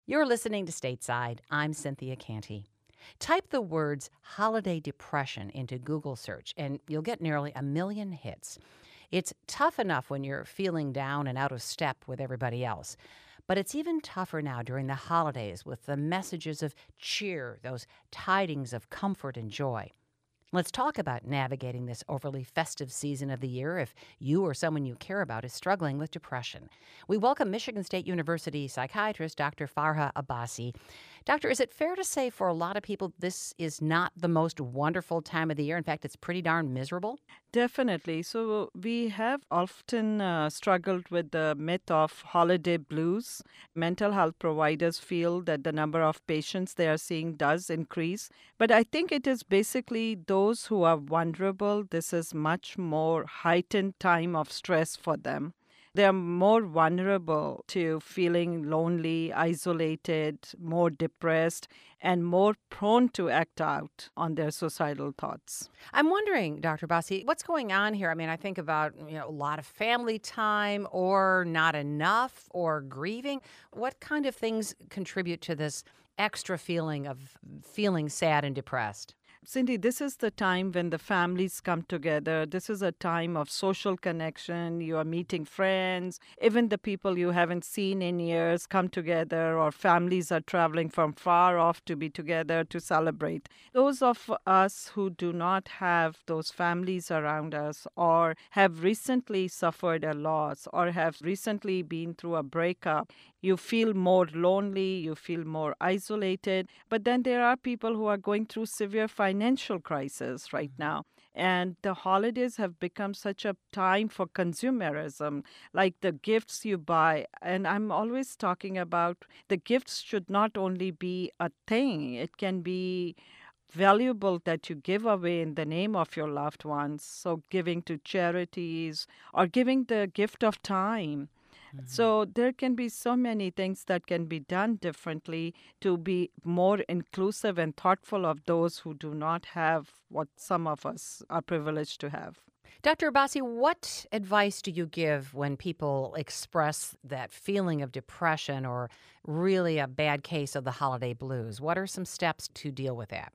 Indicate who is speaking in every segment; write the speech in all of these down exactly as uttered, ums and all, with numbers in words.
Speaker 1: You're listening to Stateside. I'm Cynthia Canty. Type the words holiday depression into Google search, and you'll get nearly a million hits. It's tough enough when you're feeling down and out of step with everybody else. But it's even tougher now during the holidays with the messages of cheer, those tidings of comfort and joy. Let's talk about navigating this overly festive season of the year if you or someone you care about is struggling with depression. We welcome Michigan State University psychiatrist Doctor Farha Abbasi. Doctor, is it fair to say for a lot of people this is not the most wonderful time of the year? In fact, it's pretty darn miserable?
Speaker 2: Definitely. So we have often uh, struggled with the myth of holiday blues. Mental health providers feel that the number of patients they are seeing does increase. But I think it is basically those who are vulnerable. This is much more heightened time of stress for them. They are more vulnerable to feeling lonely, isolated, more depressed, and more prone to act out on their suicidal thoughts.
Speaker 1: I'm wondering, Doctor Abbasi, what's going on here? I mean, I think about, you know, a lot of family time or not enough or grieving. What kind of things contribute to this extra feeling of feeling sad and depressed?
Speaker 2: Cindy, this is the time when the families come together. This is a time of social connection. You are meeting friends. Even the people you haven't seen in years come together, or families are traveling from far off to be together to celebrate. Those of us who do not have those families around us, or have recently suffered a loss, or have recently been through a breakup, you feel more lonely, you feel more isolated. But then there are people who are going through severe financial crisis right now. And the holidays have become such a time for consumerism, like the gifts you buy. And I'm always talking about the gifts should not only be a thing, it can be valuable that you give away in the name of your loved ones. So giving to charities or giving the gift of time. So there can be so many things that can be done differently to be more inclusive and thoughtful of those who do not have what some of us are privileged to have.
Speaker 1: Doctor Abbasi, what advice do you give when people express that feeling of depression or really a bad case of the holiday blues? What are some steps to deal with that?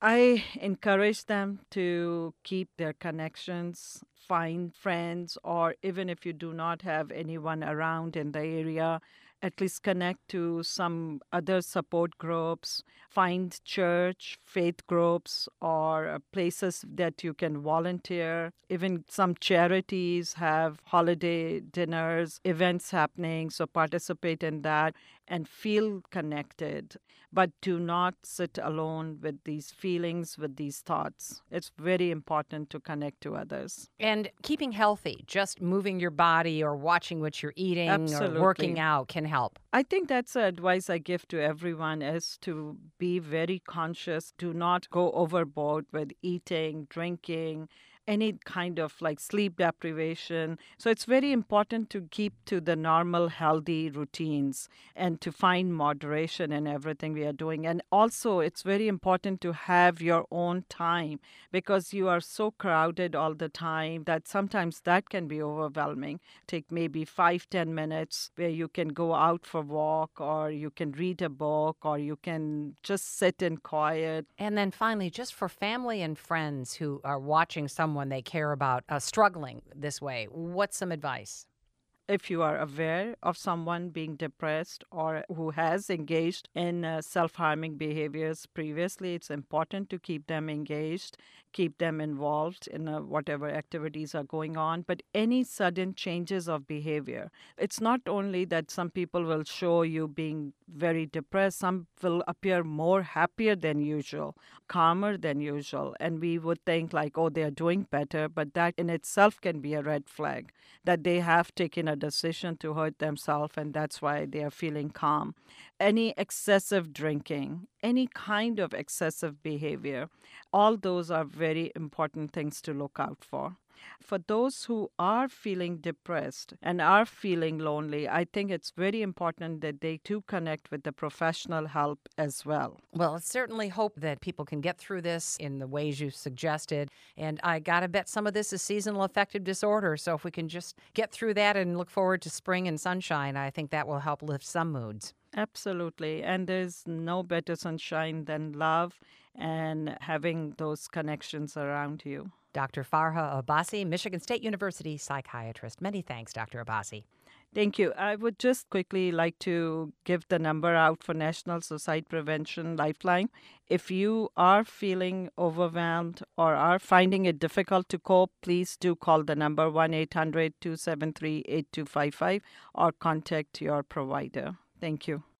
Speaker 2: I encourage them to keep their connections, find friends, or even if you do not have anyone around in the area, at least connect to some other support groups, find church, faith groups, or uh, places that you can volunteer. Even some charities have holiday dinners, events happening, so participate in that and feel connected. But do not sit alone with these feelings, with these thoughts. It's very important to connect to others.
Speaker 1: And keeping healthy, just moving your body or watching what you're eating
Speaker 2: Absolutely.
Speaker 1: or working out can help.
Speaker 2: I think that's the advice I give to everyone is to be very conscious. Do not go overboard with eating, drinking, any kind of like sleep deprivation. So it's very important to keep to the normal healthy routines and to find moderation in everything we are doing. And also it's very important to have your own time because you are so crowded all the time that sometimes that can be overwhelming. Take maybe five, ten minutes where you can go out for a walk or you can read a book or you can just sit in quiet.
Speaker 1: And then finally, just for family and friends who are watching someone they care about uh, struggling this way, what's some advice?
Speaker 2: If you are aware of someone being depressed or who has engaged in uh, self-harming behaviors previously, it's important to keep them engaged, keep them involved in uh, whatever activities are going on. But any sudden changes of behavior, it's not only that some people will show you being very depressed, some will appear more happier than usual, calmer than usual. And we would think like, oh, they're doing better. But that in itself can be a red flag that they have taken a decision to hurt themselves and that's why they are feeling calm. Any excessive drinking, any kind of excessive behavior, all those are very important things to look out for. For those who are feeling depressed and are feeling lonely, I think it's very important that they too connect with the professional help as well.
Speaker 1: Well, let's certainly hope that people can get through this in the ways you suggested. And I got to bet some of this is seasonal affective disorder. So if we can just get through that and look forward to spring and sunshine, I think that will help lift some moods.
Speaker 2: Absolutely. And there's no better sunshine than love and having those connections around you.
Speaker 1: Doctor Farha Abbasi, Michigan State University psychiatrist. Many thanks, Doctor Abbasi.
Speaker 2: Thank you. I would just quickly like to give the number out for National Suicide Prevention Lifeline. If you are feeling overwhelmed or are finding it difficult to cope, please do call the number one eight hundred two seven three eight two five five or contact your provider. Thank you.